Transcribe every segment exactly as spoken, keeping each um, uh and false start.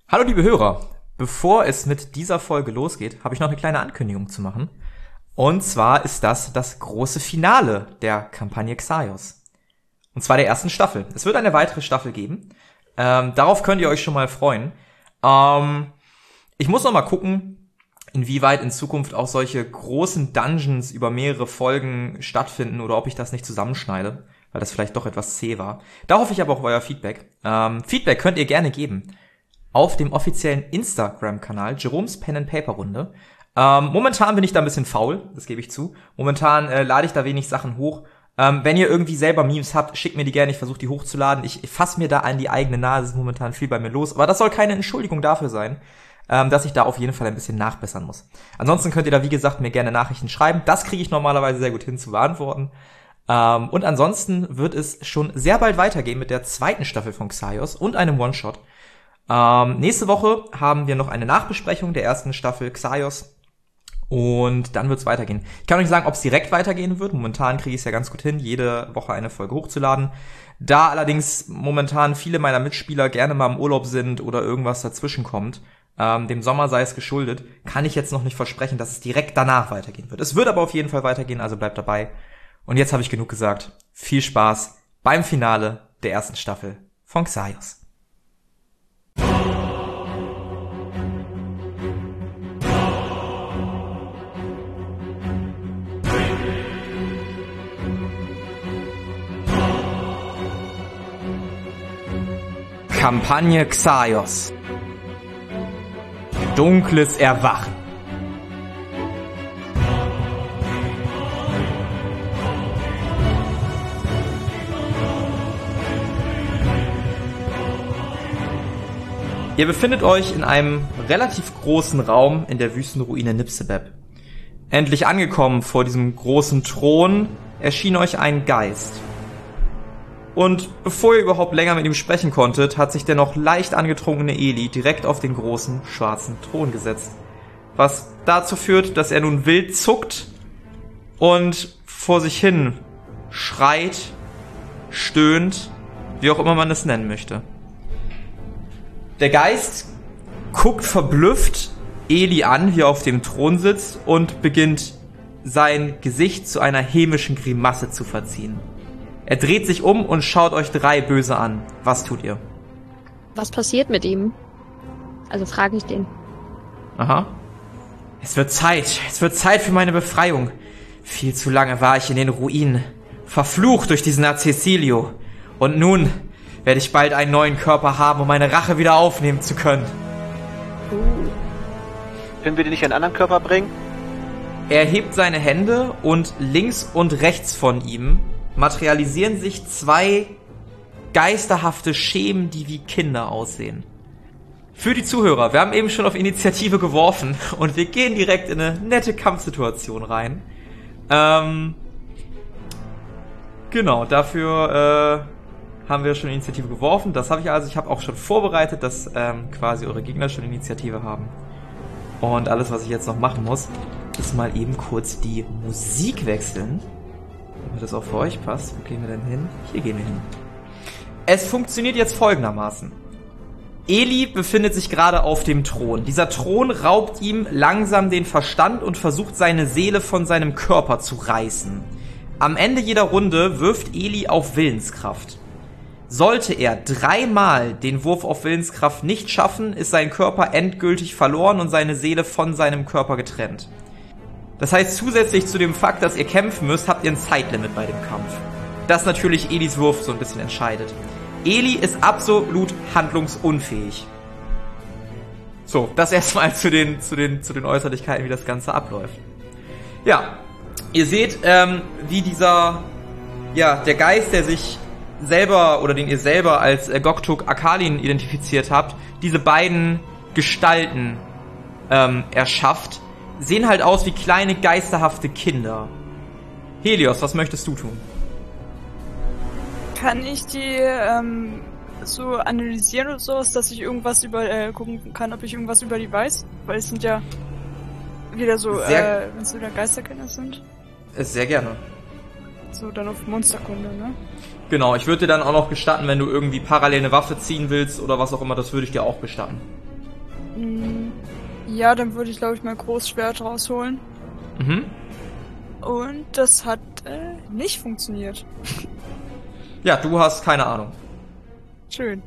Hallo liebe Hörer, bevor es mit dieser Folge losgeht, habe ich noch eine kleine Ankündigung zu machen. Und zwar ist das das große Finale der Kampagne Xaios. Und zwar der ersten Staffel. Es wird eine weitere Staffel geben. Ähm, darauf könnt ihr euch schon mal freuen. Ähm, ich muss noch mal gucken, inwieweit in Zukunft auch solche großen Dungeons über mehrere Folgen stattfinden oder ob ich das nicht zusammenschneide, weil das vielleicht doch etwas zäh war. Da hoffe ich aber auf euer Feedback. Ähm, Feedback könnt ihr gerne geben auf dem offiziellen Instagram-Kanal Jerome's Pen and Paper Runde. Ähm, momentan bin ich da ein bisschen faul, das gebe ich zu. Momentan äh, lade ich da wenig Sachen hoch. Ähm, wenn ihr irgendwie selber Memes habt, schickt mir die gerne, ich versuche die hochzuladen. Ich, ich fasse mir da an die eigene Nase, es ist momentan viel bei mir los. Aber das soll keine Entschuldigung dafür sein, ähm, dass ich da auf jeden Fall ein bisschen nachbessern muss. Ansonsten könnt ihr da, wie gesagt, mir gerne Nachrichten schreiben. Das kriege ich normalerweise sehr gut hin zu beantworten. Ähm, und ansonsten wird es schon sehr bald weitergehen mit der zweiten Staffel von Xaios und einem One-Shot. Ähm, nächste Woche haben wir noch eine Nachbesprechung der ersten Staffel Xaios und dann wird's weitergehen. Ich kann euch nicht sagen, ob es direkt weitergehen wird. Momentan kriege ich es ja ganz gut hin, jede Woche eine Folge hochzuladen. Da allerdings momentan viele meiner Mitspieler gerne mal im Urlaub sind oder irgendwas dazwischen kommt, ähm, dem Sommer sei es geschuldet, kann ich jetzt noch nicht versprechen, dass es direkt danach weitergehen wird. Es wird aber auf jeden Fall weitergehen, also bleibt dabei. Und jetzt habe ich genug gesagt. Viel Spaß beim Finale der ersten Staffel von Xaios. Kampagne Xaios. Dunkles Erwachen. Ihr befindet euch in einem relativ großen Raum in der Wüstenruine Nibsebeb. Endlich angekommen vor diesem großen Thron erschien euch ein Geist. Und bevor ihr überhaupt länger mit ihm sprechen konntet, hat sich der noch leicht angetrunkene Eli direkt auf den großen, schwarzen Thron gesetzt. Was dazu führt, dass er nun wild zuckt und vor sich hin schreit, stöhnt, wie auch immer man es nennen möchte. Der Geist guckt verblüfft Eli an, wie er auf dem Thron sitzt und beginnt sein Gesicht zu einer hämischen Grimasse zu verziehen. Er dreht sich um und schaut euch drei böse an. Was tut ihr? Was passiert mit ihm? Also frage ich den. Aha. Es wird Zeit. Es wird Zeit für meine Befreiung. Viel zu lange war ich in den Ruinen. Verflucht durch diesen Cecilio. Und nun werde ich bald einen neuen Körper haben, um meine Rache wieder aufnehmen zu können. Uh. Können wir dir nicht einen anderen Körper bringen? Er hebt seine Hände und links und rechts von ihm materialisieren sich zwei geisterhafte Schemen, die wie Kinder aussehen. Für die Zuhörer, wir haben eben schon auf Initiative geworfen und wir gehen direkt in eine nette Kampfsituation rein. Ähm, genau, dafür äh, haben wir schon Initiative geworfen. Das habe ich also, ich habe auch schon vorbereitet, dass ähm, quasi eure Gegner schon Initiative haben. Und alles, was ich jetzt noch machen muss, ist mal eben kurz die Musik wechseln. Damit das auch für euch passt. Wo gehen wir denn hin? Hier gehen wir hin. Es funktioniert jetzt folgendermaßen. Eli befindet sich gerade auf dem Thron. Dieser Thron raubt ihm langsam den Verstand und versucht seine Seele von seinem Körper zu reißen. Am Ende jeder Runde wirft Eli auf Willenskraft. Sollte er dreimal den Wurf auf Willenskraft nicht schaffen, ist sein Körper endgültig verloren und seine Seele von seinem Körper getrennt. Das heißt, zusätzlich zu dem Fakt, dass ihr kämpfen müsst, habt ihr ein Zeitlimit bei dem Kampf. Das natürlich Elis Wurf so ein bisschen entscheidet. Eli ist absolut handlungsunfähig. So, das erstmal zu den, zu den, zu den Äußerlichkeiten, wie das Ganze abläuft. Ja, ihr seht, ähm, wie dieser, ja, der Geist, der sich selber, oder den ihr selber als äh, Goktuk Akalin identifiziert habt, diese beiden Gestalten ähm, erschafft, sehen halt aus wie kleine, geisterhafte Kinder. Helios, was möchtest du tun? Kann ich die ähm, so analysieren oder sowas, dass ich irgendwas über äh, gucken kann, ob ich irgendwas über die weiß? Weil es sind ja wieder so, Sehr, äh, wenn es wieder Geisterkinder sind. Sehr gerne. So, dann auf Monsterkunde, ne? Genau, ich würde dir dann auch noch gestatten, wenn du irgendwie parallel eine Waffe ziehen willst oder was auch immer, das würde ich dir auch gestatten. Mm, ja, dann würde ich, glaube ich, mein Großschwert rausholen. Mhm. Und das hat äh, nicht funktioniert. Ja, du hast keine Ahnung. Schön.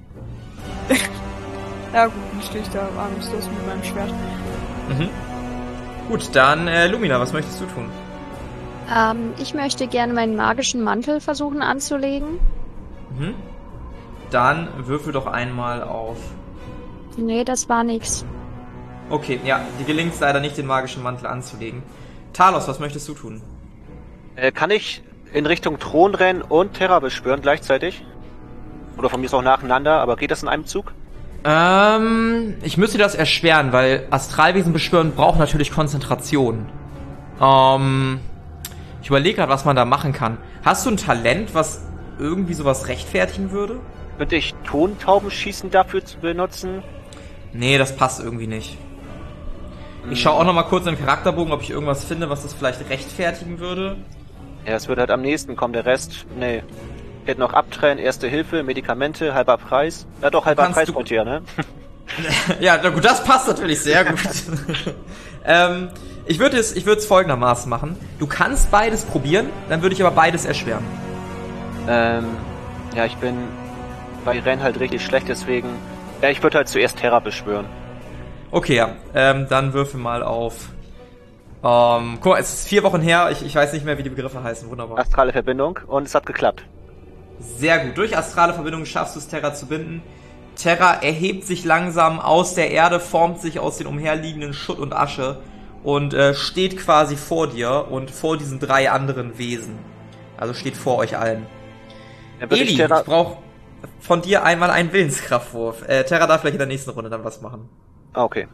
Ja gut, dann stehe ich da ahnungslos mit meinem Schwert. Mhm. Gut, dann äh, Lumina, was möchtest du tun? Ähm, ich möchte gerne meinen magischen Mantel versuchen anzulegen. Mhm. Dann würfel doch einmal auf... Nee, das war nix. Okay, ja, dir gelingt es leider nicht, den magischen Mantel anzulegen. Talos, was möchtest du tun? Äh, kann ich in Richtung Thron rennen und Terra beschwören gleichzeitig? Oder von mir ist auch nacheinander, aber geht das in einem Zug? Ähm, ich müsste das erschweren, weil Astralwesen beschwören braucht natürlich Konzentration. Ähm, ich überlege gerade, was man da machen kann. Hast du ein Talent, was irgendwie sowas rechtfertigen würde? Könnte ich Tontaubenschießen dafür zu benutzen? Nee, das passt irgendwie nicht. Ich schaue auch noch mal kurz im Charakterbogen, ob ich irgendwas finde, was das vielleicht rechtfertigen würde. Ja, es wird halt am nächsten kommen, der Rest, nee. Ich hätte noch Abtrennen, Erste Hilfe, Medikamente, halber Preis. Ja doch, halber Kannst Preis du- kommt hier, ne? Ja, na gut, das passt natürlich sehr gut. ähm, ich würde es, ich würde es folgendermaßen machen. Du kannst beides probieren, dann würde ich aber beides erschweren. ähm, ja, ich bin bei Rennen halt richtig schlecht, deswegen... Ja, ich würde halt zuerst Terra beschwören. Okay, ja. Ähm, dann würfel mal auf. Ähm, guck mal, es ist vier Wochen her. Ich, ich weiß nicht mehr, wie die Begriffe heißen. Wunderbar. Astrale Verbindung und es hat geklappt. Sehr gut. Durch astrale Verbindung schaffst du es, Terra zu binden. Terra erhebt sich langsam aus der Erde, formt sich aus den umherliegenden Schutt und Asche und äh, steht quasi vor dir und vor diesen drei anderen Wesen. Also steht vor euch allen. Dann würde Eli, ich Terra... ich brauche von dir einmal einen Willenskraftwurf. Äh, Terra darf vielleicht in der nächsten Runde dann was machen. Ah, okay.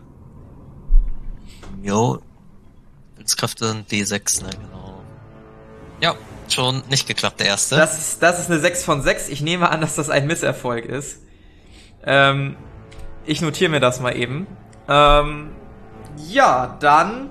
Jo. Willenskraft sind D sechs, ne, genau. Ja, schon nicht geklappt, der erste. Das ist, das ist eine sechs von sechs. Ich nehme an, dass das ein Misserfolg ist. Ähm, ich notiere mir das mal eben. Ähm, ja, dann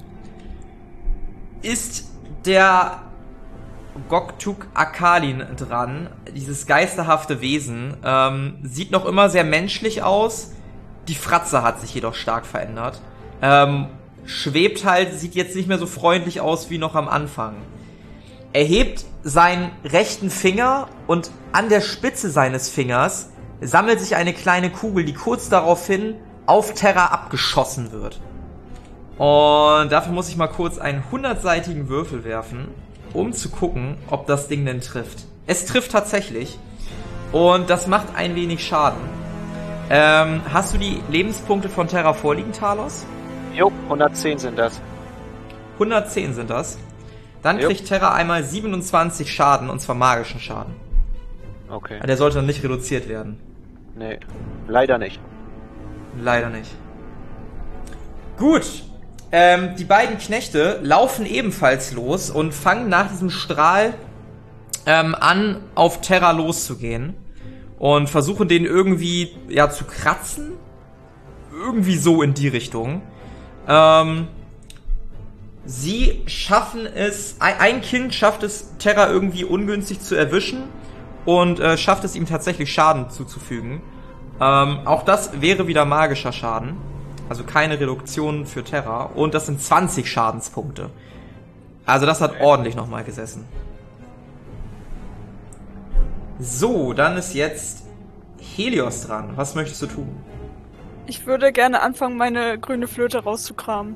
ist der Goktuk Akalin dran. Dieses geisterhafte Wesen. Ähm, sieht noch immer sehr menschlich aus. Die Fratze hat sich jedoch stark verändert. Ähm, schwebt halt, sieht jetzt nicht mehr so freundlich aus wie noch am Anfang. Er hebt seinen rechten Finger und an der Spitze seines Fingers sammelt sich eine kleine Kugel, die kurz daraufhin auf Terra abgeschossen wird. Und dafür muss ich mal kurz einen hundertseitigen Würfel werfen, um zu gucken, ob das Ding denn trifft. Es trifft tatsächlich. Und das macht ein wenig Schaden. Ähm, hast du die Lebenspunkte von Terra vorliegen, Talos? Jo, hundertzehn sind das. hundertzehn sind das. Dann Jo. kriegt Terra einmal siebenundzwanzig Schaden, und zwar magischen Schaden. Okay. Der sollte dann nicht reduziert werden. Nee, leider nicht. Leider nicht. Gut. Ähm, die beiden Knechte laufen ebenfalls los und fangen nach diesem Strahl ähm, an, auf Terra loszugehen. Und versuchen den irgendwie, ja, zu kratzen. Irgendwie so in die Richtung. Ähm, sie schaffen es, ein, ein Kind schafft es, Terra irgendwie ungünstig zu erwischen. Und äh, schafft es ihm tatsächlich Schaden zuzufügen. Ähm, auch das wäre wieder magischer Schaden. Also keine Reduktion für Terra. Und das sind zwanzig Schadenspunkte. Also das hat ordentlich nochmal gesessen. So, dann ist jetzt Helios dran. Was möchtest du tun? Ich würde gerne anfangen, meine grüne Flöte rauszukramen.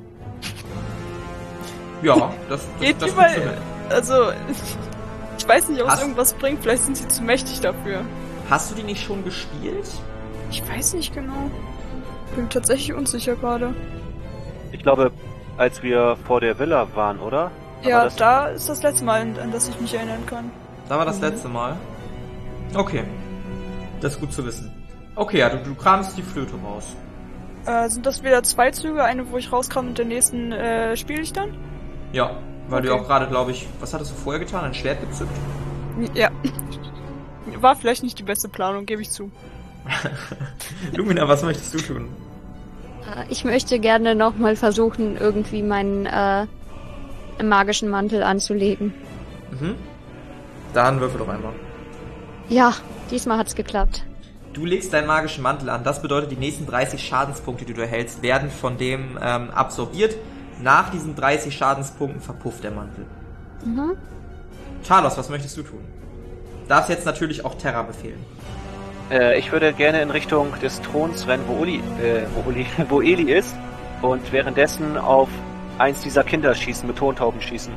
Ja, das, das, Geht das überall. funktioniert. Also, ich weiß nicht, ob es Hast- irgendwas bringt. Vielleicht sind sie zu mächtig dafür. Hast du die nicht schon gespielt? Ich weiß nicht genau. Bin tatsächlich unsicher gerade. Ich glaube, als wir vor der Villa waren, oder? Ja, Aber das- da ist das letzte Mal, an, an das ich mich erinnern kann. Da war das Mhm. letzte Mal. Okay. Das ist gut zu wissen. Okay, ja, du, du kramst die Flöte raus. Äh, sind das wieder zwei Züge? Eine, wo ich rauskam und den nächsten äh, spiele ich dann? Ja, weil du ja Okay. auch gerade, glaube ich, was hattest du vorher getan? Ein Schwert gezückt? Ja. War vielleicht nicht die beste Planung, gebe ich zu. Lumina, was möchtest du tun? Äh, Ich möchte gerne nochmal versuchen, irgendwie meinen äh, magischen Mantel anzulegen. Mhm. Dann würfel doch einmal. Ja, diesmal hat's geklappt. du legst deinen magischen Mantel an. Das bedeutet, die nächsten dreißig Schadenspunkte, die du erhältst, werden von dem ähm, absorbiert. Nach diesen dreißig Schadenspunkten verpufft der Mantel. Mhm. Talos, was möchtest du tun? Darfst jetzt natürlich auch Terra befehlen. Äh, ich würde gerne in Richtung des Throns rennen, wo Uli, äh, wo Uli, wo Eli ist. Und währenddessen auf eins dieser Kinder schießen, mit Tontauben schießen.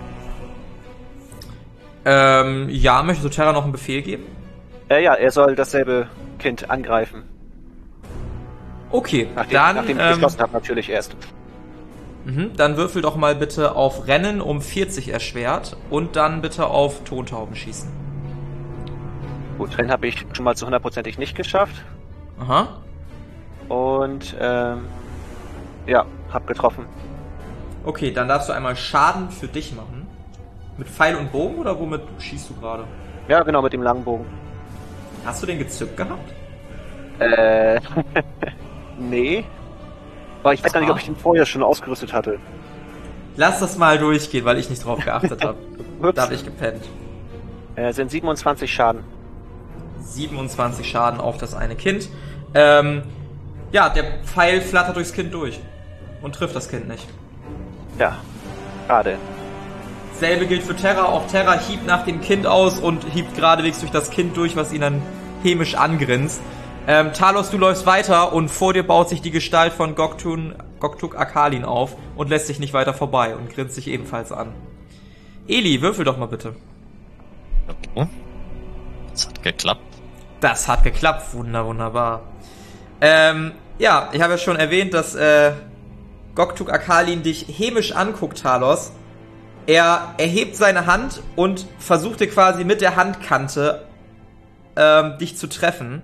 Ähm, ja, möchtest du Terra noch einen Befehl geben? Äh, ja, er soll dasselbe Kind angreifen. Okay, nachdem, dann... Nachdem ich ähm, geschlossen habe, natürlich erst. Mhm, dann würfel doch mal bitte auf Rennen um vierzig erschwert und dann bitte auf Tontauben schießen. Gut, Rennen habe ich schon mal zu hundertprozentig nicht geschafft. Aha. Und, ähm, ja, hab getroffen. Okay, dann darfst du einmal Schaden für dich machen. Mit Pfeil und Bogen oder womit schießt du gerade? Ja, genau, mit dem langen Bogen. Hast du den gezückt gehabt? Äh, nee. Aber ich weiß gar nicht, ob ich den vorher schon ausgerüstet hatte. Lass das mal durchgehen, weil ich nicht drauf geachtet habe. Ups. Da hab ich gepennt. Äh, sind siebenundzwanzig Schaden. siebenundzwanzig Schaden auf das eine Kind. Ähm, ja, der Pfeil flattert durchs Kind durch. Und trifft das Kind nicht. Ja, schade. Selbe gilt für Terra. Auch Terra hiebt nach dem Kind aus und hiebt geradewegs durch das Kind durch, was ihn dann hämisch angrinst. Ähm, Talos, du läufst weiter und vor dir baut sich die Gestalt von Goktuk, Goktuk Akalin auf und lässt sich nicht weiter vorbei und grinst sich ebenfalls an. Eli, würfel doch mal bitte. Okay. Das hat geklappt. Das hat geklappt. Wunder, wunderbar. Ähm, ja, ich habe ja schon erwähnt, dass äh, Goktuk Akalin dich hämisch anguckt, Talos. Er erhebt seine Hand und versuchte quasi mit der Handkante ähm, dich zu treffen.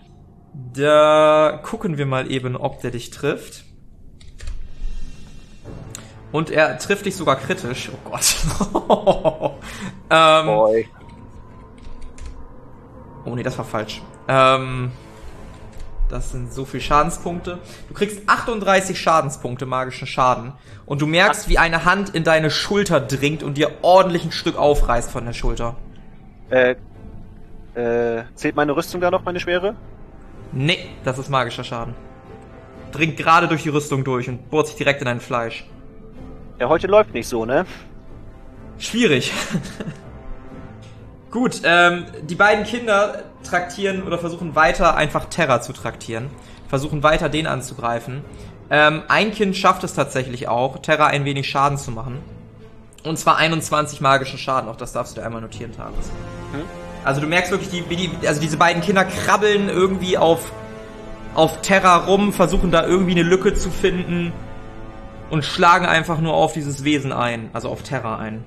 Da gucken wir mal eben, ob der dich trifft. Und er trifft dich sogar kritisch. Oh Gott. ähm, Boy. Oh nee, das war falsch. Ähm, das sind so viele Schadenspunkte. Du kriegst achtunddreißig Schadenspunkte magischen Schaden. Und du merkst, wie eine Hand in deine Schulter dringt und dir ordentlich ein Stück aufreißt von der Schulter. Äh, äh, zählt meine Rüstung da noch, meine Schwere? Nee, das ist magischer Schaden. Dringt gerade durch die Rüstung durch und bohrt sich direkt in dein Fleisch. Ja, heute läuft nicht so, ne? Schwierig. Gut, ähm, die beiden Kinder traktieren oder versuchen weiter einfach Terra zu traktieren. Versuchen weiter den anzugreifen. Ähm, ein Kind schafft es tatsächlich auch, Terra ein wenig Schaden zu machen. Und zwar einundzwanzig magischen Schaden. Auch das darfst du dir einmal notieren, Talos. Hm? Also du merkst wirklich, die, wie die, also diese beiden Kinder krabbeln irgendwie auf, auf Terra rum, versuchen da irgendwie eine Lücke zu finden und schlagen einfach nur auf dieses Wesen ein, also auf Terra ein.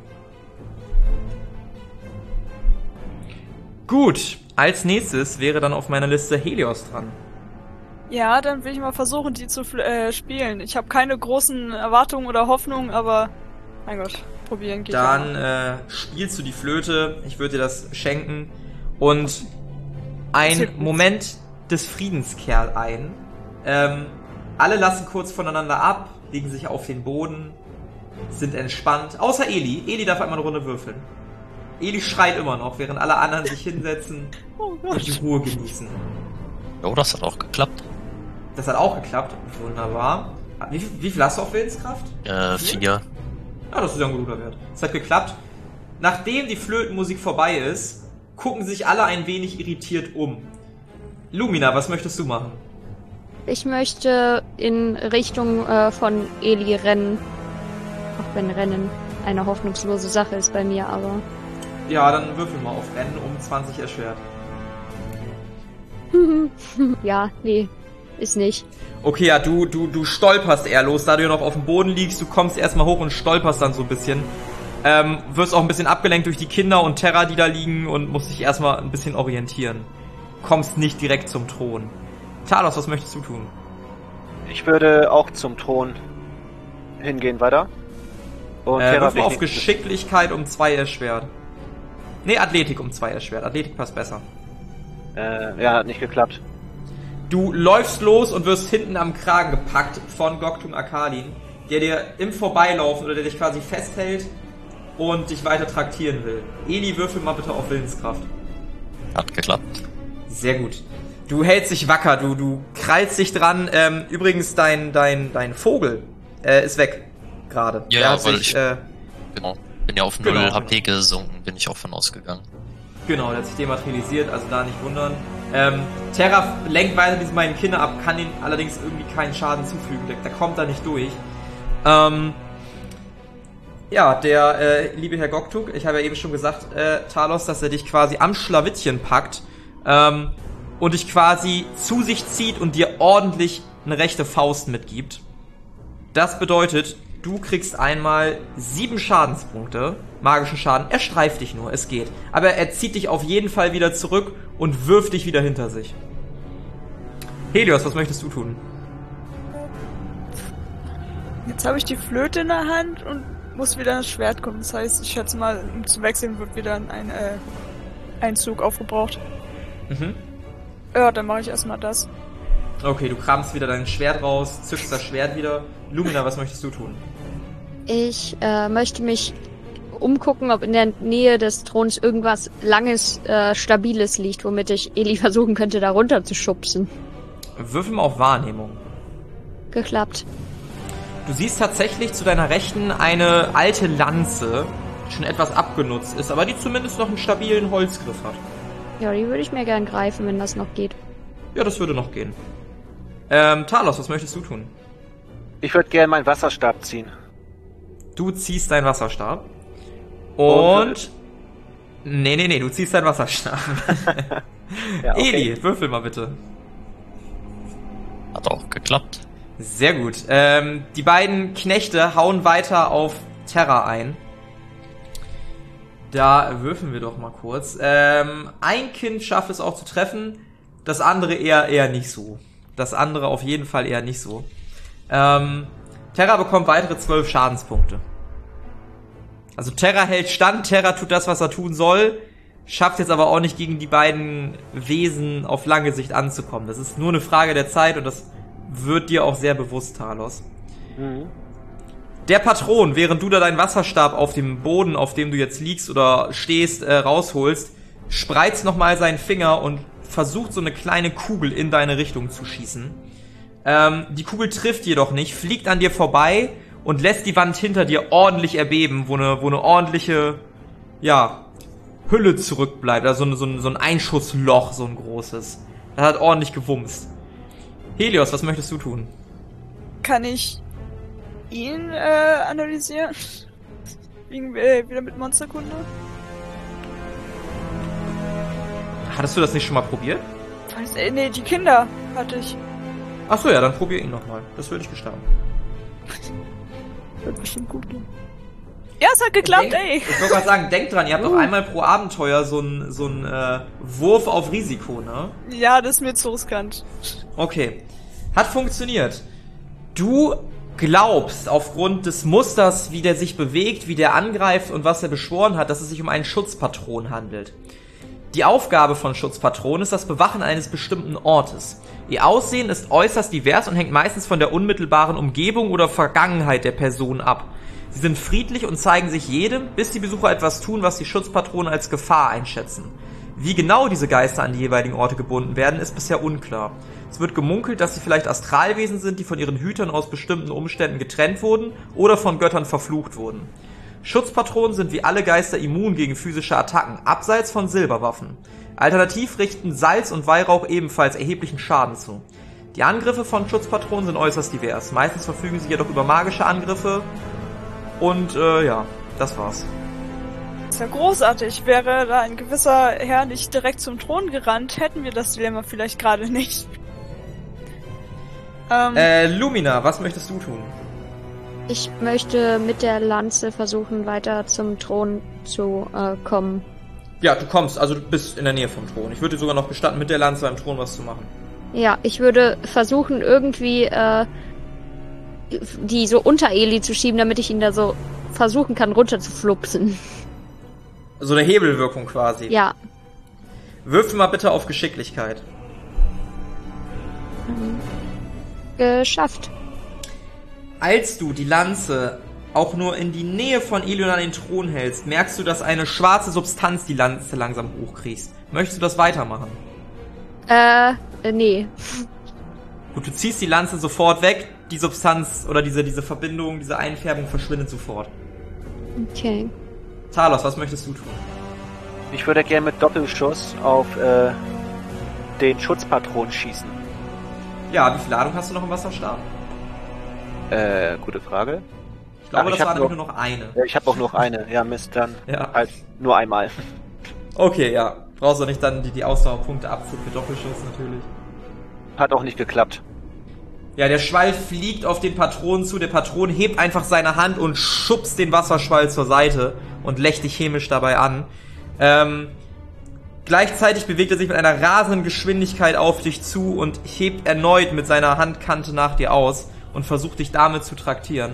Gut, als nächstes wäre dann auf meiner Liste Helios dran. Ja, dann will ich mal versuchen, die zu äh, spielen. Ich habe keine großen Erwartungen oder Hoffnungen, aber mein Gott, probieren geht. Dann ja. äh, spielst du die Flöte, ich würde dir das schenken, und ein Moment des Friedens kehrt ein. Ähm, alle lassen kurz voneinander ab, legen sich auf den Boden, sind entspannt, außer Eli. Eli darf einmal eine Runde würfeln. Eli schreit immer noch, während alle anderen sich hinsetzen Oh und Gott. die Ruhe genießen. Jo, das hat auch geklappt. Das hat auch geklappt, wunderbar. Wie, wie viel hast du auf Willenskraft? Äh, vier. Ja, das ist ja ein guter Wert. Es hat geklappt. Nachdem die Flötenmusik vorbei ist, gucken sich alle ein wenig irritiert um. Lumina, was möchtest du machen? Ich möchte in Richtung äh, von Eli rennen. Auch wenn Rennen eine hoffnungslose Sache ist bei mir, aber... Ja, dann würfel mal auf Rennen um zwanzig erschwert. ja, nee, ist nicht. Okay, ja, du, du, du stolperst eher los, da du ja noch auf dem Boden liegst, du kommst erstmal hoch und stolperst dann so ein bisschen. Ähm, wirst auch ein bisschen abgelenkt durch die Kinder und Terra, die da liegen, und musst dich erstmal ein bisschen orientieren. Kommst nicht direkt zum Thron. Talos, was möchtest du tun? Ich würde auch zum Thron hingehen weiter. Und Äh, Terra würfel auf nicht- Geschicklichkeit um zwei erschwert. Nee, Athletik um zwei erschwert. Athletik passt besser. Äh, ja, hat nicht geklappt. Du läufst los und wirst hinten am Kragen gepackt von Goktuk Akalin, der dir im Vorbeilaufen oder der dich quasi festhält und dich weiter traktieren will. Eli, würfel mal bitte auf Willenskraft. Hat geklappt. Sehr gut. Du hältst dich wacker, du, du krallst dich dran. Ähm, übrigens, dein, dein, dein Vogel äh, ist weg gerade. Ja, Der weil sich, ich äh, genau, bin ja auf null genau, H P gesunken, bin ich auch von ausgegangen. Genau, der hat sich dematerialisiert, also da nicht wundern. Ähm, Terra lenkt weiter diese beiden Kinder ab, kann ihnen allerdings irgendwie keinen Schaden zufügen. Der, der kommt da nicht durch. Ähm, ja, der äh, liebe Herr Goktuk, ich habe ja eben schon gesagt, äh, Talos, dass er dich quasi am Schlawittchen packt ähm, und dich quasi zu sich zieht und dir ordentlich eine rechte Faust mitgibt. Das bedeutet, du kriegst einmal sieben Schadenspunkte, magischen Schaden. Er streift dich nur, es geht. Aber er zieht dich auf jeden Fall wieder zurück und wirft dich wieder hinter sich. Helios, was möchtest du tun? Jetzt habe ich die Flöte in der Hand und muss wieder ein Schwert kommen. Das heißt, ich schätze mal, um zu wechseln wird wieder ein, äh, ein Zug aufgebraucht. Mhm. Ja, dann mache ich erstmal das. Okay, du kramst wieder dein Schwert raus, zückst das Schwert wieder. Lumina, was möchtest du tun? Ich äh, möchte mich umgucken, ob in der Nähe des Throns irgendwas Langes, äh, Stabiles liegt, womit ich Eli versuchen könnte, da runter zu schubsen. Würfel mal auf Wahrnehmung. Geklappt. Du siehst tatsächlich zu deiner Rechten eine alte Lanze, die schon etwas abgenutzt ist, aber die zumindest noch einen stabilen Holzgriff hat. Ja, die würde ich mir gern greifen, wenn das noch geht. Ja, das würde noch gehen. Ähm, Talos, was möchtest du tun? Ich würde gerne meinen Wasserstab ziehen. Du ziehst deinen Wasserstab. Und... Nee, nee, nee, du ziehst deinen Wasserstab. Ja, okay. Eli, würfel mal bitte. Hat auch geklappt. Sehr gut. Ähm, die beiden Knechte hauen weiter auf Terra ein. Da würfeln wir doch mal kurz. Ähm, ein Kind schafft es auch zu treffen, das andere eher eher nicht so. Das andere auf jeden Fall eher nicht so. Ähm, Terra bekommt weitere zwölf Schadenspunkte. Also Terra hält stand, Terra tut das, was er tun soll, schafft jetzt aber auch nicht gegen die beiden Wesen auf lange Sicht anzukommen. Das ist nur eine Frage der Zeit und das wird dir auch sehr bewusst, Talos. Mhm. Der Patron, während du da deinen Wasserstab auf dem Boden, auf dem du jetzt liegst oder stehst, äh, rausholst, spreizt nochmal seinen Finger und versucht so eine kleine Kugel in deine Richtung zu schießen. Ähm, die Kugel trifft jedoch nicht, fliegt an dir vorbei und lässt die Wand hinter dir ordentlich erbeben, wo eine, wo eine ordentliche, ja, Hülle zurückbleibt, also so, so, so ein Einschussloch, so ein großes. Das hat ordentlich gewumst. Helios, was möchtest du tun? Kann ich ihn äh, analysieren? Wegen, äh, wieder mit Monsterkunde? Hattest du das nicht schon mal probiert? Weiß, äh, nee, die Kinder hatte ich. Ach so, ja, dann probier ihn nochmal. Das würde ich gestatten. Wird bestimmt gut gehen. Ja, es hat geklappt, denk, ey! Ich wollte gerade sagen, denkt dran, ihr habt Uh. doch einmal pro Abenteuer so einen so einen, äh, Wurf auf Risiko, ne? Ja, das ist mir zu riskant. Okay. Hat funktioniert. Du glaubst aufgrund des Musters, wie der sich bewegt, wie der angreift und was er beschworen hat, dass es sich um einen Schutzpatron handelt. Die Aufgabe von Schutzpatronen ist das Bewachen eines bestimmten Ortes. Ihr Aussehen ist äußerst divers und hängt meistens von der unmittelbaren Umgebung oder Vergangenheit der Person ab. Sie sind friedlich und zeigen sich jedem, bis die Besucher etwas tun, was die Schutzpatronen als Gefahr einschätzen. Wie genau diese Geister an die jeweiligen Orte gebunden werden, ist bisher unklar. Es wird gemunkelt, dass sie vielleicht Astralwesen sind, die von ihren Hütern aus bestimmten Umständen getrennt wurden oder von Göttern verflucht wurden. Schutzpatronen sind wie alle Geister immun gegen physische Attacken, abseits von Silberwaffen. Alternativ richten Salz und Weihrauch ebenfalls erheblichen Schaden zu. Die Angriffe von Schutzpatronen sind äußerst divers. Meistens verfügen sie jedoch über magische Angriffe. Und äh, ja, das war's. Ist ja großartig. Wäre da ein gewisser Herr nicht direkt zum Thron gerannt, hätten wir das Dilemma vielleicht gerade nicht. Ähm, Äh, Lumina, was möchtest du tun? Ich möchte mit der Lanze versuchen, weiter zum Thron zu äh, kommen. Ja, du kommst, also du bist in der Nähe vom Thron. Ich würde dir sogar noch gestatten, mit der Lanze beim Thron was zu machen. Ja, ich würde versuchen, irgendwie äh, die so unter Eli zu schieben, damit ich ihn da so versuchen kann, runter zu flupsen. So eine Hebelwirkung quasi. Ja. Würfel mal bitte auf Geschicklichkeit. Geschafft. Als du die Lanze auch nur in die Nähe von Elion an den Thron hältst, merkst du, dass eine schwarze Substanz die Lanze langsam hochkriegst. Möchtest du das weitermachen? Äh, Äh, nee. Gut, du ziehst die Lanze sofort weg, die Substanz oder diese, diese Verbindung, diese Einfärbung verschwindet sofort. Okay. Talos, was möchtest du tun? Ich würde gerne mit Doppelschuss auf äh, den Schutzpatron schießen. Ja, wie viel Ladung hast du noch im Wasserstab? Äh, gute Frage. Ich glaube, Ach, ich das war hab nämlich nur noch eine. Ja, ich habe auch noch eine. Ja, Mist, dann Ja. halt nur einmal. Okay, ja. Brauchst du nicht dann die, die Ausdauerpunkte abziehen für Doppelschuss natürlich. Hat auch nicht geklappt. Ja, der Schwall fliegt auf den Patron zu. Der Patron hebt einfach seine Hand und schubst den Wasserschwall zur Seite und lächelt dich chemisch dabei an. Ähm, gleichzeitig bewegt er sich mit einer rasenden Geschwindigkeit auf dich zu und hebt erneut mit seiner Handkante nach dir aus und versucht dich damit zu traktieren.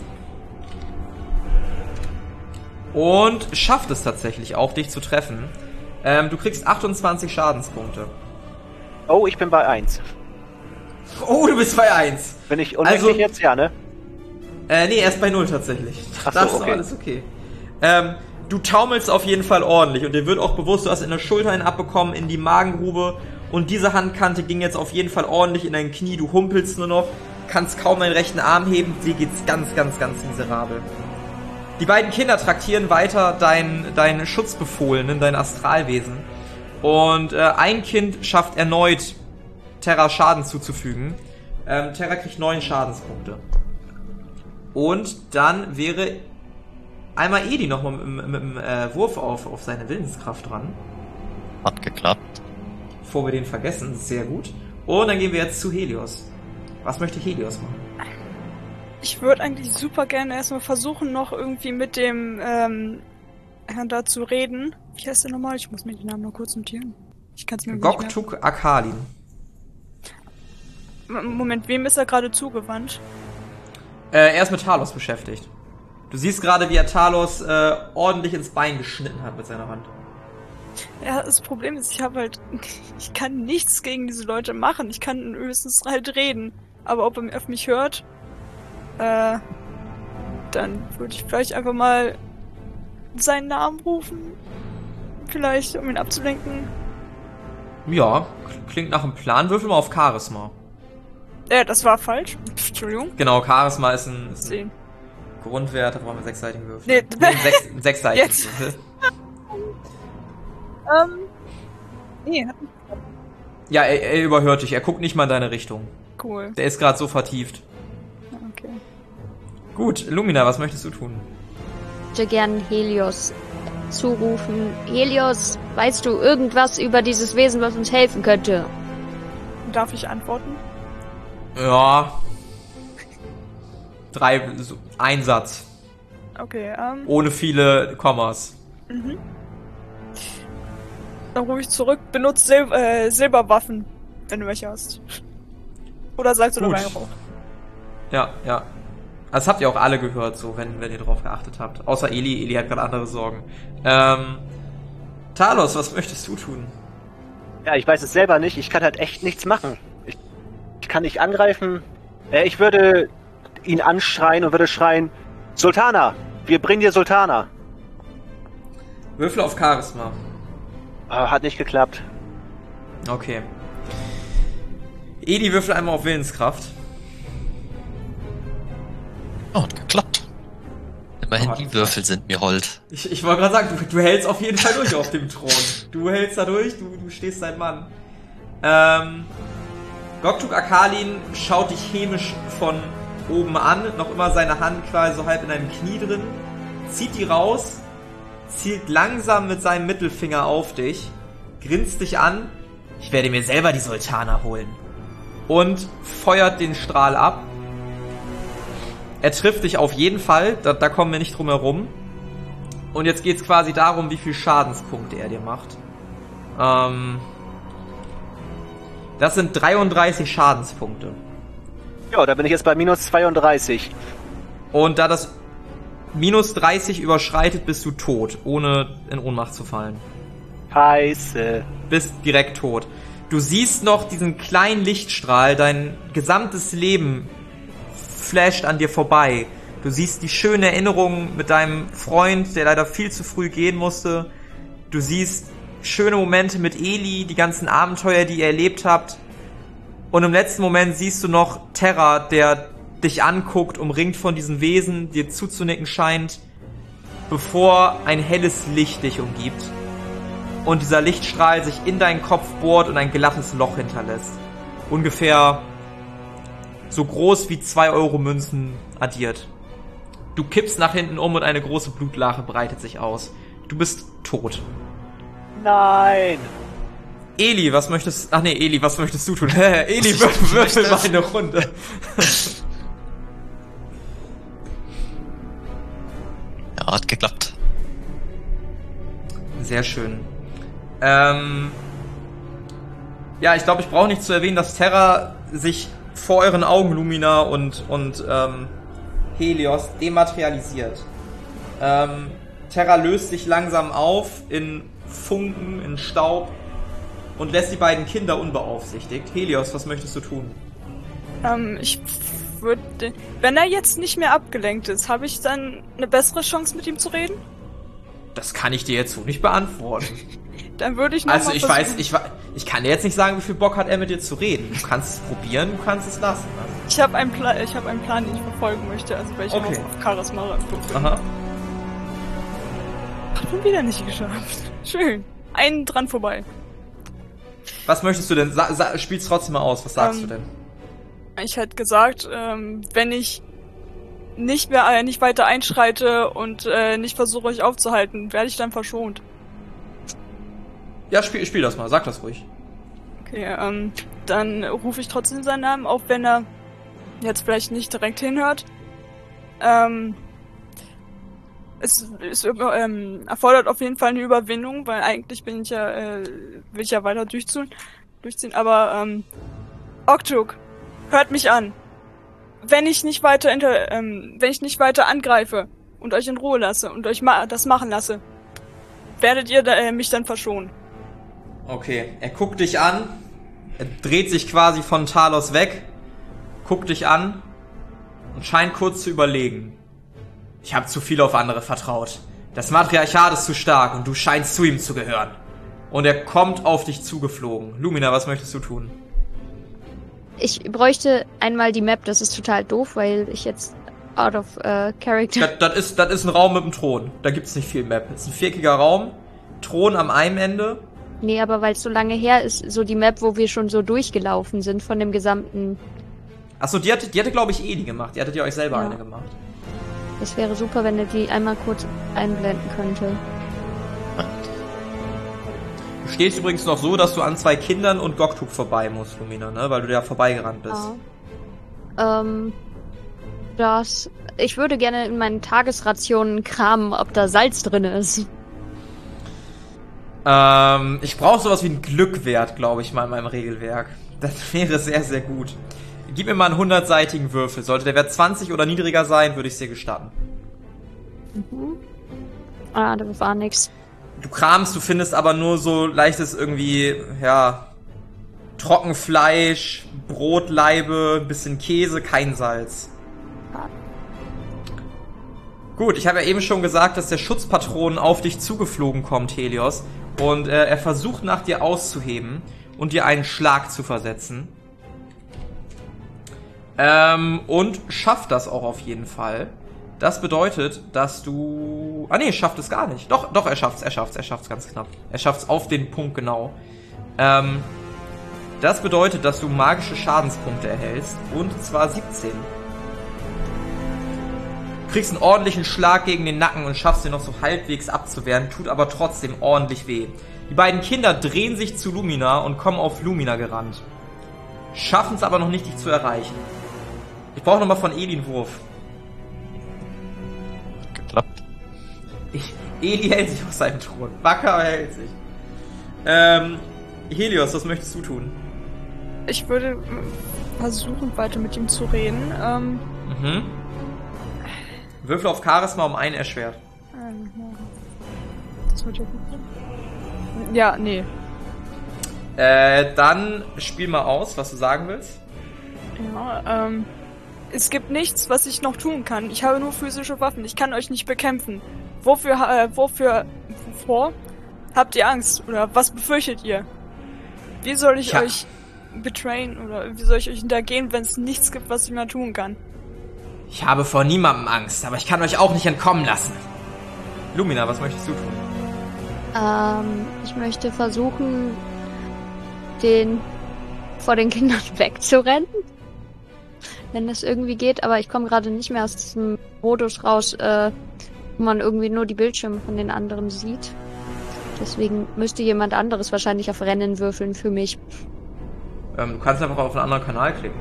Und schafft es tatsächlich auch, dich zu treffen. Ähm, du kriegst achtundzwanzig Schadenspunkte. Oh, ich bin bei eins. Oh, du bist bei eins. Bin ich unendlich Also- jetzt? Ja, ne? Äh, nee, erst bei null tatsächlich. Ach so, Das ist okay. alles okay. Ähm, du taumelst auf jeden Fall ordentlich und dir wird auch bewusst, du hast in der Schulter einen abbekommen, in die Magengrube und diese Handkante ging jetzt auf jeden Fall ordentlich in dein Knie. Du humpelst nur noch, kannst kaum deinen rechten Arm heben, dir geht's ganz, ganz, ganz miserabel. Die beiden Kinder traktieren weiter dein, dein Schutzbefohlenen, dein Astralwesen. Und äh, ein Kind schafft erneut, Terra Schaden zuzufügen. Ähm, Terra kriegt neun Schadenspunkte. Und dann wäre einmal Edi nochmal mit, mit, mit dem äh, Wurf auf, auf seine Willenskraft dran. Hat geklappt. Bevor wir den vergessen, sehr gut. Und dann gehen wir jetzt zu Helios. Was möchte Helios machen? Ich würde eigentlich super gerne erstmal versuchen, noch irgendwie mit dem ähm, Herrn da zu reden. Wie heißt der nochmal? Ich muss mir den Namen noch kurz notieren. Ich kann es mir nicht merken. Goktuk Akalin. M- Moment, wem ist er gerade zugewandt? Äh, er ist mit Talos beschäftigt. Du siehst gerade, wie er Talos äh, ordentlich ins Bein geschnitten hat mit seiner Hand. Ja, das Problem ist, ich habe halt... Ich kann nichts gegen diese Leute machen. Ich kann höchstens halt reden. Aber ob er auf mich hört... Äh... Dann würde ich vielleicht einfach mal seinen Namen rufen. Vielleicht, um ihn abzulenken. Ja, klingt nach einem Plan. Würfel mal auf Charisma. Ja, das war falsch. Pff, Entschuldigung. Genau, Charisma ist ein, ist ein Zehn. Grundwert, da brauchen wir sechsseitigen Würfel. Nee. nee einen sechs, einen sechsseitigen Jetzt. Würfel. Ähm... Nee, hat nicht geklappt. Ja, er, er überhört dich. Er guckt nicht mal in deine Richtung. Cool. Der ist gerade so vertieft. Okay. Gut, Lumina, was möchtest du tun? Ich würde gern Helios zurufen. Helios, weißt du irgendwas über dieses Wesen, was uns helfen könnte? Darf ich antworten? Ja. Drei, so, ein Satz. Okay, ähm... Ohne viele Kommas. Mhm. Dann rufe ich zurück, benutzt Sil äh, Silberwaffen, wenn du welche hast. Oder sagst du nur Gut. Weihrauch? Ja, ja. Das habt ihr auch alle gehört, so, wenn, wenn ihr drauf geachtet habt. Außer Eli. Eli hat gerade andere Sorgen. Ähm, Talos, was möchtest du tun? Ja, ich weiß es selber nicht. Ich kann halt echt nichts machen. Ich, ich kann nicht angreifen. Äh, ich würde ihn anschreien und würde schreien, Sultana, wir bringen dir Sultana. Würfel auf Charisma. Ah, hat nicht geklappt. Okay. Eli, würfel einmal auf Willenskraft. Oh, hat geklappt. Immerhin Oh, die Würfel sind mir hold. Ich, ich wollte gerade sagen, du, du hältst auf jeden Fall durch auf dem Thron. Du hältst da durch, du, du stehst dein Mann. Ähm, Goktuk Akalin schaut dich chemisch von oben an, noch immer seine Hand quasi so halb in deinem Knie drin, zieht die raus, zielt langsam mit seinem Mittelfinger auf dich, grinst dich an, ich werde mir selber die Sultana holen, und feuert den Strahl ab. Er trifft dich auf jeden Fall, da, da kommen wir nicht drum herum. Und jetzt geht's quasi darum, wie viel Schadenspunkte er dir macht. Ähm, das sind dreiunddreißig Schadenspunkte. Ja, da bin ich jetzt bei minus zweiunddreißig. Und da das minus dreißig überschreitet, bist du tot, ohne in Ohnmacht zu fallen. Scheiße. Bist direkt tot. Du siehst noch diesen kleinen Lichtstrahl, dein gesamtes Leben flasht an dir vorbei. Du siehst die schönen Erinnerungen mit deinem Freund, der leider viel zu früh gehen musste. Du siehst schöne Momente mit Eli, die ganzen Abenteuer, die ihr erlebt habt. Und im letzten Moment siehst du noch Terra, der dich anguckt, umringt von diesen Wesen, dir zuzunicken scheint, bevor ein helles Licht dich umgibt. Und dieser Lichtstrahl sich in deinen Kopf bohrt und ein glattes Loch hinterlässt. Ungefähr so groß wie zwei Euro Münzen addiert. Du kippst nach hinten um und eine große Blutlache breitet sich aus. Du bist tot. Nein! Eli, was möchtest... Ach nee, Eli, was möchtest du tun? Eli, würfel, würfel mal eine Runde. Ja, hat geklappt. Sehr schön. Ähm... Ja, ich glaube, ich brauche nicht zu erwähnen, dass Terra sich vor euren Augen, Lumina und, und ähm, Helios, dematerialisiert. Ähm, Terra löst sich langsam auf in Funken, in Staub und lässt die beiden Kinder unbeaufsichtigt. Helios, was möchtest du tun? Ähm, ich würde... Wenn er jetzt nicht mehr abgelenkt ist, habe ich dann eine bessere Chance, mit ihm zu reden? Das kann ich dir jetzt so nicht beantworten. Dann würde ich noch Also mal ich versuchen. weiß, ich, ich kann dir jetzt nicht sagen, wie viel Bock hat er mit dir zu reden. Du kannst es probieren, du kannst es lassen. Also. Ich habe einen, Pla ich hab einen Plan, den ich verfolgen möchte, also welche Okay. okay. auf Charisma gucken. Aha. Hat schon wieder nicht geschafft. Schön. Einen dran vorbei. Was möchtest du denn? Sa sa spiel's trotzdem mal aus. Was sagst Ähm, du denn? Ich hätte gesagt, ähm, wenn ich nicht mehr, äh, nicht weiter einschreite und äh, nicht versuche, euch aufzuhalten, werde ich dann verschont. Ja, spiel, spiel das mal. Sag das ruhig. Okay, ähm, dann rufe ich trotzdem seinen Namen, auch wenn er jetzt vielleicht nicht direkt hinhört. Ähm, es, es ähm, erfordert auf jeden Fall eine Überwindung, weil eigentlich bin ich ja, äh, will ich ja weiter durchziehen, durchziehen, aber ähm, Oktuk, hört mich an. Wenn ich nicht weiter inter, ähm, wenn ich nicht weiter angreife und euch in Ruhe lasse und euch ma das machen lasse, werdet ihr da, äh, mich dann verschonen. Okay, er guckt dich an, er dreht sich quasi von Talos weg, guckt dich an und scheint kurz zu überlegen. Ich habe zu viel auf andere vertraut. Das Matriarchat ist zu stark und du scheinst zu ihm zu gehören. Und er kommt auf dich zugeflogen. Lumina, was möchtest du tun? Ich bräuchte einmal die Map, das ist total doof, weil ich jetzt out of uh, character... Das, das, ist, das ist ein Raum mit einem Thron. Da gibt's nicht viel Map. Das ist ein viereckiger Raum, Thron am einen Ende. Nee, aber weil es so lange her ist, so die Map, wo wir schon so durchgelaufen sind von dem gesamten... Achso, die hatte, die hatte glaube ich, Eli gemacht. Die hattet ihr euch selber Ja. eine gemacht. Das wäre super, wenn ihr die einmal kurz einblenden könnte. Du stehst übrigens noch so, dass du an zwei Kindern und Goktuk vorbei musst, Lumina, ne? Weil du da vorbeigerannt bist. Ja. Ähm, das... Ich würde gerne in meinen Tagesrationen kramen, ob da Salz drin ist. Ähm, ich brauche sowas wie einen Glückwert, glaube ich mal, in meinem Regelwerk. Das wäre sehr, sehr gut. Gib mir mal einen hundertseitigen Würfel. Sollte der Wert zwanzig oder niedriger sein, würde ich es dir gestatten. Mhm. Ah, das war nix. Du kramst, du findest aber nur so leichtes irgendwie, ja, Trockenfleisch, Brotlaibe, ein bisschen Käse, kein Salz. Gut, ich habe ja eben schon gesagt, dass der Schutzpatron auf dich zugeflogen kommt, Helios. Und äh, er versucht nach dir auszuheben und dir einen Schlag zu versetzen. Ähm, und schafft das auch auf jeden Fall. Das bedeutet, dass du... Ah nee, schafft es gar nicht. Doch, doch, er schafft's, er schafft's, er schafft's ganz knapp. Er schafft's auf den Punkt genau. Ähm, das bedeutet, dass du magische Schadenspunkte erhältst. Und zwar siebzehn. Du kriegst einen ordentlichen Schlag gegen den Nacken und schaffst den noch so halbwegs abzuwehren, tut aber trotzdem ordentlich weh. Die beiden Kinder drehen sich zu Lumina und kommen auf Lumina gerannt. Schaffen es aber noch nicht, dich zu erreichen. Ich brauche nochmal von Eli einen Wurf. Geklappt. Ich, Eli hält sich auf seinem Thron. Wacker, aber er hält sich. Ähm, Helios, was möchtest du tun? Ich würde versuchen, weiter mit ihm zu reden. Ähm, Mhm. Würfel auf Charisma um einen erschwert. ähm, das wird ja gut sein. Ja, nee. Äh, dann spiel mal aus, was du sagen willst. Ja, ähm, es gibt nichts, was ich noch tun kann. Ich habe nur physische Waffen. Ich kann euch nicht bekämpfen. Wofür, äh, wofür, wovor habt ihr Angst? Oder was befürchtet ihr? Wie soll ich Ja. euch betrayen oder wie soll ich euch hintergehen, wenn es nichts gibt, was ich mal tun kann? Ich habe vor niemandem Angst, aber ich kann euch auch nicht entkommen lassen. Lumina, was möchtest du tun? Ähm, ich möchte versuchen, den vor den Kindern wegzurennen. Wenn das irgendwie geht, aber ich komme gerade nicht mehr aus diesem Modus raus, äh, wo man irgendwie nur die Bildschirme von den anderen sieht. Deswegen müsste jemand anderes wahrscheinlich auf Rennen würfeln für mich. Ähm, du kannst einfach auf einen anderen Kanal klicken.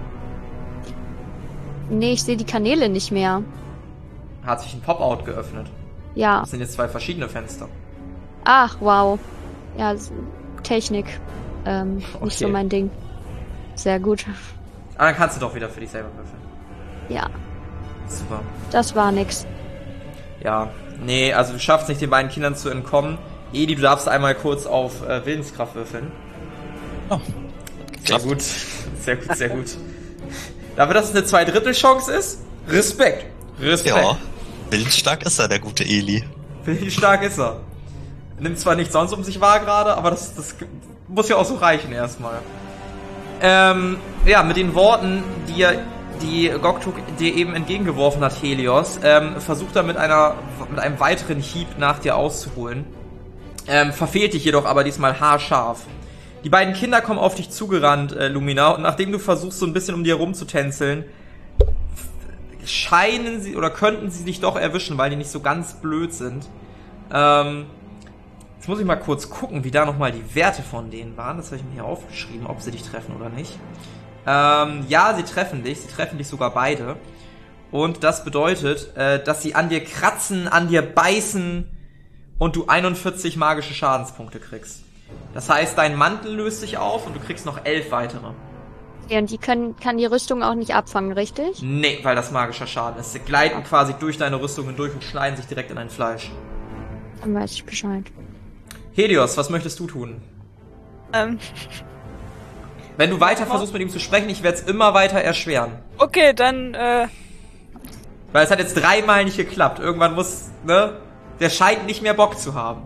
Nee, ich sehe die Kanäle nicht mehr. Hat sich ein Pop-Out geöffnet. Ja. Das sind jetzt zwei verschiedene Fenster. Ach, wow. Ja, Technik. Ähm, nicht Okay. so mein Ding. Sehr gut. Ah, dann kannst du doch wieder für dich selber würfeln. Ja, Super. das war nix. Ja, nee, also du schaffst nicht, den beiden Kindern zu entkommen. Edi, du darfst einmal kurz auf äh, Willenskraft würfeln. Oh. Sehr gut. Sehr gut, sehr gut. Dafür, dass es eine Zweidrittel-Chance ist, Respekt. Respekt. Ja, willensstark ist er, der gute Eli. Willensstark ist er. Nimmt zwar nicht sonst um sich wahr gerade, aber das, das muss ja auch so reichen erstmal. Ähm, ja, mit den Worten, die er, die Goktuk dir eben entgegengeworfen hat, Helios, ähm, versucht er mit einer, mit einem weiteren Hieb nach dir auszuholen. Ähm, verfehlt dich jedoch aber diesmal haarscharf. Die beiden Kinder kommen auf dich zugerannt, äh, Lumina, und nachdem du versuchst, so ein bisschen um dir herumzutänzeln, scheinen sie, oder könnten sie dich doch erwischen, weil die nicht so ganz blöd sind. Ähm, jetzt muss ich mal kurz gucken, wie da nochmal die Werte von denen waren. Das habe ich mir hier aufgeschrieben, ob sie dich treffen oder nicht. Ähm, ja, sie treffen dich. Sie treffen dich sogar beide. Und das bedeutet, äh, dass sie an dir kratzen, an dir beißen und du einundvierzig magische Schadenspunkte kriegst. Das heißt, dein Mantel löst sich auf und du kriegst noch elf weitere. Ja, und die können, kann die Rüstung auch nicht abfangen, richtig? Nee, weil das magischer Schaden ist. Sie gleiten quasi durch deine Rüstung hindurch und schneiden sich direkt in dein Fleisch. Dann weiß ich Bescheid. Helios, was möchtest du tun? Ähm, Wenn du weiter versuchst mit ihm zu sprechen, ich werde es immer weiter erschweren. okay, dann, äh, Weil es hat jetzt dreimal nicht geklappt. Irgendwann muss, ne? Der scheint nicht mehr Bock zu haben.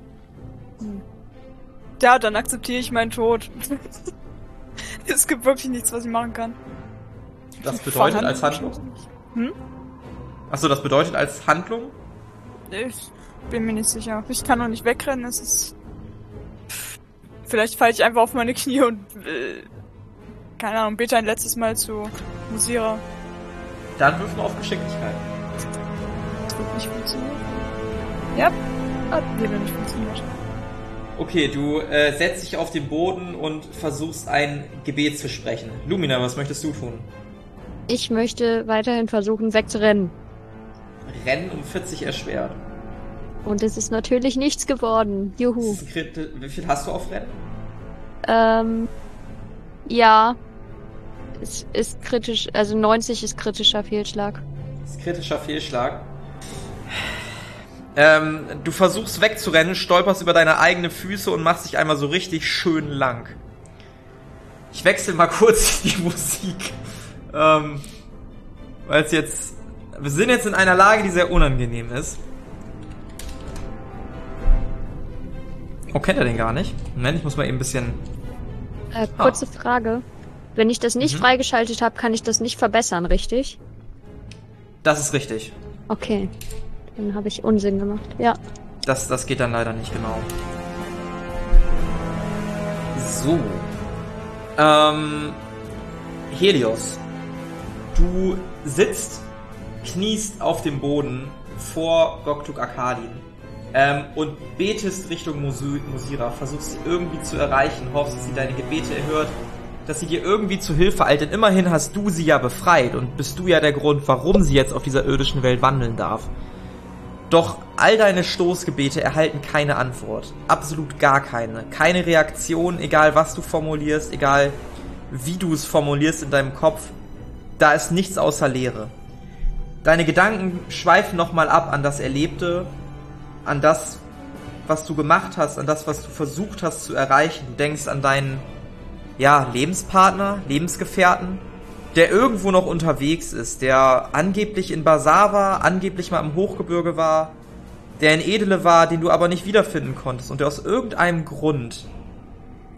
ja, dann akzeptiere ich meinen Tod. Es gibt wirklich nichts, was ich machen kann. Das bedeutet Verhandeln als Handlung? wahrscheinlich. Hm? Achso, das bedeutet als Handlung? Ich bin mir nicht sicher. Ich kann noch nicht wegrennen, es ist... Vielleicht falle ich einfach auf meine Knie und... Äh, keine Ahnung, bete ein letztes Mal zu Musira. Dann wirf mal auf Geschicklichkeit. Das wird nicht funktionieren. Ja, hat wieder nicht funktioniert. Okay, du äh, setzt dich auf den Boden und versuchst ein Gebet zu sprechen. Lumina, was möchtest du tun? Ich möchte weiterhin versuchen, wegzurennen. Rennen um vierzig erschwert. Und es ist natürlich nichts geworden. Das Juhu. ist ein Krit- Wie viel hast du auf Rennen? Ähm, ja. Es ist kritisch, also neunzig ist kritischer Fehlschlag. Das ist kritischer Fehlschlag. Ähm, du versuchst wegzurennen, stolperst über deine eigenen Füße und machst dich einmal so richtig schön lang. Ich wechsle mal kurz die Musik. Ähm, weil es jetzt... Wir sind jetzt in einer Lage, die sehr unangenehm ist. Oh, kennt er den gar nicht? Moment, ich muss mal eben ein bisschen... Äh, kurze Frage. Wenn ich das nicht Mhm. freigeschaltet habe, kann ich das nicht verbessern, richtig? Das ist richtig. Okay. Dann habe ich Unsinn gemacht. Ja. Das, das geht dann leider nicht genau. So. Ähm, Helios. Du sitzt, kniest auf dem Boden vor Goktuk Arkadin ähm, und betest Richtung Musu- Musira. Versuchst sie irgendwie zu erreichen, hoffst, dass sie deine Gebete erhört, dass sie dir irgendwie zu Hilfe eilt. Denn immerhin hast du sie ja befreit und bist du ja der Grund, warum sie jetzt auf dieser irdischen Welt wandeln darf. Doch all deine Stoßgebete erhalten keine Antwort. Absolut gar keine. Keine Reaktion, egal was du formulierst, egal wie du es formulierst in deinem Kopf. Da ist nichts außer Leere. Deine Gedanken schweifen nochmal ab an das Erlebte, an das, was du gemacht hast, an das, was du versucht hast zu erreichen. Du denkst an deinen, ja, Lebenspartner, Lebensgefährten, der irgendwo noch unterwegs ist, der angeblich in Basar war, angeblich mal im Hochgebirge war, der in Edele war, den du aber nicht wiederfinden konntest und der aus irgendeinem Grund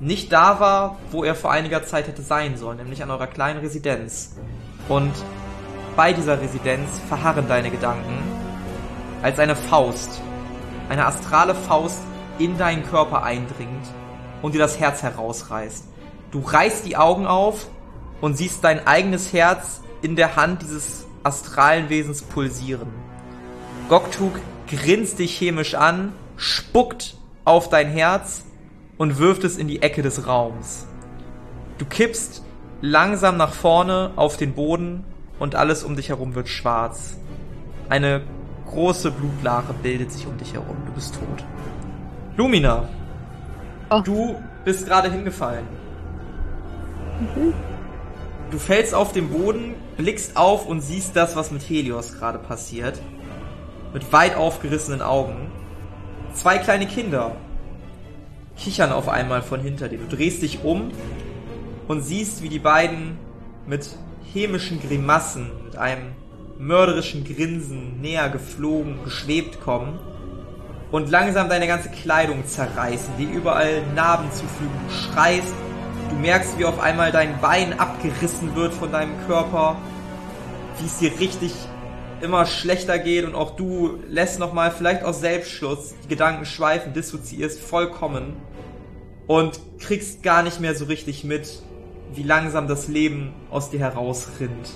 nicht da war, wo er vor einiger Zeit hätte sein sollen, nämlich an eurer kleinen Residenz. Und bei dieser Residenz verharren deine Gedanken, als eine Faust, eine astrale Faust in deinen Körper eindringt und dir das Herz herausreißt. Du reißt die Augen auf und siehst dein eigenes Herz in der Hand dieses astralen Wesens pulsieren. Goktuk grinst dich chemisch an, spuckt auf dein Herz und wirft es in die Ecke des Raums. Du kippst langsam nach vorne auf den Boden und alles um dich herum wird schwarz. Eine große Blutlache bildet sich um dich herum. Du bist tot. Lumina, oh. Du bist gerade hingefallen. Mhm. Du fällst auf den Boden, blickst auf und siehst das, was mit Helios gerade passiert. Mit weit aufgerissenen Augen. Zwei kleine Kinder kichern auf einmal von hinter dir. Du drehst dich um und siehst, wie die beiden mit hämischen Grimassen, mit einem mörderischen Grinsen näher geflogen, geschwebt kommen und langsam deine ganze Kleidung zerreißen, dir überall Narben zufügen. Du schreist, du merkst, wie auf einmal dein Bein abgerissen wird von deinem Körper, wie es dir richtig immer schlechter geht und auch du lässt nochmal vielleicht aus Selbstschutz die Gedanken schweifen, dissoziierst vollkommen und kriegst gar nicht mehr so richtig mit, wie langsam das Leben aus dir herausrinnt.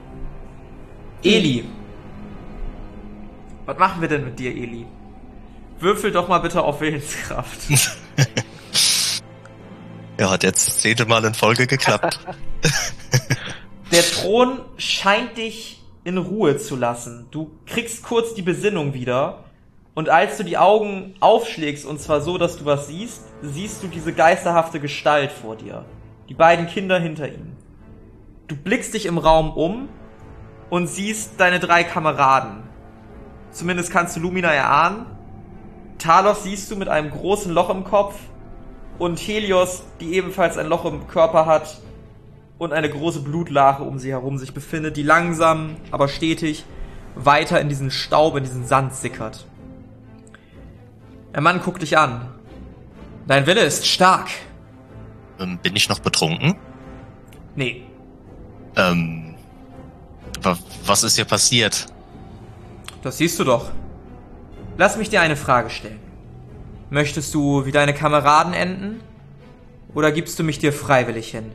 Eli. Was machen wir denn mit dir, Eli? Würfel doch mal bitte auf Willenskraft. Ja, hat jetzt das zehnte Mal in Folge geklappt. Der Thron scheint dich in Ruhe zu lassen. Du kriegst kurz die Besinnung wieder und als du die Augen aufschlägst, und zwar so, dass du was siehst, siehst du diese geisterhafte Gestalt vor dir. Die beiden Kinder hinter ihm. Du blickst dich im Raum um und siehst deine drei Kameraden. Zumindest kannst du Lumina erahnen. Talos siehst du mit einem großen Loch im Kopf und Helios, die ebenfalls ein Loch im Körper hat und eine große Blutlache um sie herum sich befindet, die langsam, aber stetig weiter in diesen Staub, in diesen Sand sickert. Der Mann guckt dich an. Dein Wille ist stark. Ähm, bin ich noch betrunken? Nee. Ähm, wa- was ist hier passiert? Das siehst du doch. Lass mich dir eine Frage stellen. Möchtest du wie deine Kameraden enden? Oder gibst du mich dir freiwillig hin?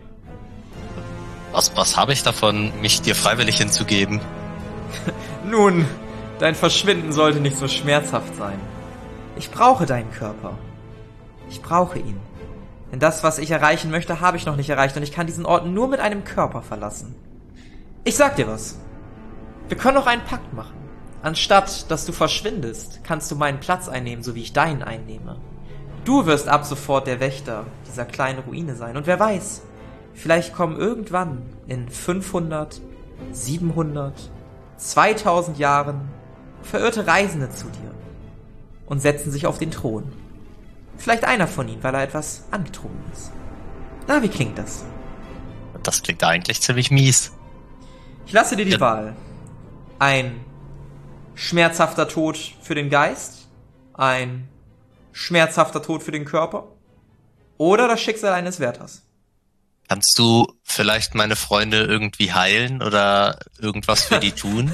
Was, was habe ich davon, mich dir freiwillig hinzugeben? Nun, dein Verschwinden sollte nicht so schmerzhaft sein. Ich brauche deinen Körper. Ich brauche ihn. Denn das, was ich erreichen möchte, habe ich noch nicht erreicht und ich kann diesen Ort nur mit einem Körper verlassen. Ich sag dir was. Wir können noch einen Pakt machen. Anstatt, dass du verschwindest, kannst du meinen Platz einnehmen, so wie ich deinen einnehme. Du wirst ab sofort der Wächter dieser kleinen Ruine sein. Und wer weiß, vielleicht kommen irgendwann in fünfhundert, siebenhundert, zweitausend Jahren verirrte Reisende zu dir und setzen sich auf den Thron. Vielleicht einer von ihnen, weil er etwas angetrunken ist. Na, wie klingt das? Das klingt eigentlich ziemlich mies. Ich lasse dir die Ja. Wahl. Ein schmerzhafter Tod für den Geist, ein schmerzhafter Tod für den Körper oder das Schicksal eines Wärters. Kannst du vielleicht meine Freunde irgendwie heilen oder irgendwas für die tun?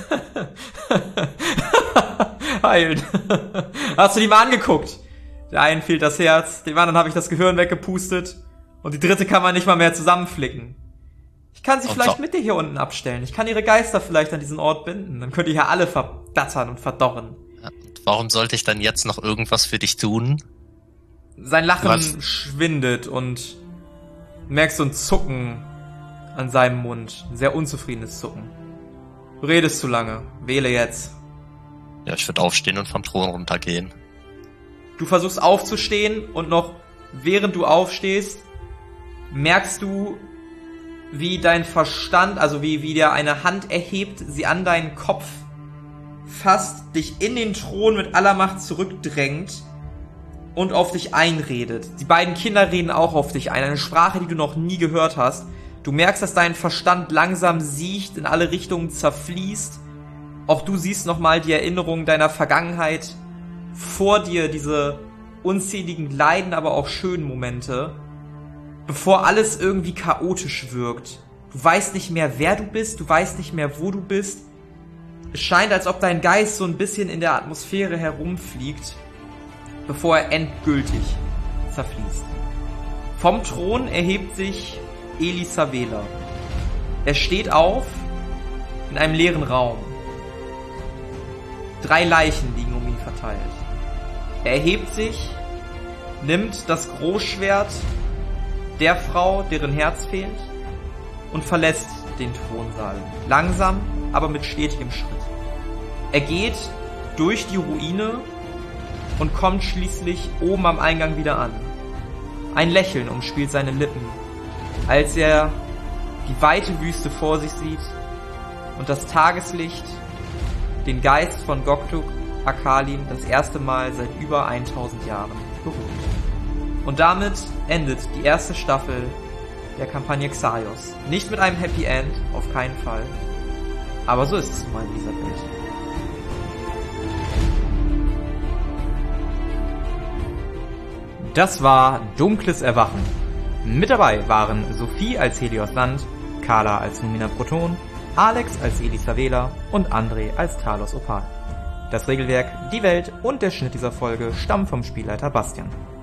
Heilen. Hast du die mal angeguckt? Der einen fehlt das Herz, dem anderen habe ich das Gehirn weggepustet und die dritte kann man nicht mal mehr zusammenflicken. Ich kann sie Und vielleicht so. mit dir hier unten abstellen. Ich kann ihre Geister vielleicht an diesen Ort binden. Dann könnt ihr hier alle verdattern und verdorren. Warum sollte ich dann jetzt noch irgendwas für dich tun? Sein Lachen Was? schwindet und du merkst so ein Zucken an seinem Mund. Ein sehr unzufriedenes Zucken. Du redest zu lange. Wähle jetzt. Ja, ich würde aufstehen und vom Thron runtergehen. Du versuchst aufzustehen und noch während du aufstehst, merkst du, wie dein Verstand, also wie, wie der eine Hand erhebt, sie an deinen Kopf fasst, dich in den Thron mit aller Macht zurückdrängt und auf dich einredet. Die beiden Kinder reden auch auf dich ein, eine Sprache, die du noch nie gehört hast. Du merkst, dass dein Verstand langsam siecht, in alle Richtungen zerfließt. Auch du siehst nochmal die Erinnerungen deiner Vergangenheit vor dir, diese unzähligen Leiden, aber auch schönen Momente. bevor alles irgendwie chaotisch wirkt. Du weißt nicht mehr, wer du bist, du weißt nicht mehr, wo du bist. Es scheint, als ob dein Geist so ein bisschen in der Atmosphäre herumfliegt, bevor er endgültig zerfließt. Vom Thron erhebt sich Elisavela. Er steht auf in einem leeren Raum. Drei Leichen liegen um ihn verteilt. Er erhebt sich, nimmt das Großschwert der Frau, deren Herz fehlt, und verlässt den Thronsaal. Langsam, aber mit stetigem Schritt. Er geht durch die Ruine und kommt schließlich oben am Eingang wieder an. Ein Lächeln umspielt seine Lippen, als er die weite Wüste vor sich sieht und das Tageslicht den Geist von Goktuk Akalin das erste Mal seit über tausend Jahren berührt. Und damit endet die erste Staffel der Kampagne Xaios. Nicht mit einem Happy End, auf keinen Fall. Aber so ist es mal in dieser Welt. Das war Dunkles Erwachen. Mit dabei waren Sophie als Helios Land, Carla als Numina Proton, Alex als Elisavela und André als Talos Opal. Das Regelwerk, die Welt und der Schnitt dieser Folge stammen vom Spielleiter Bastian.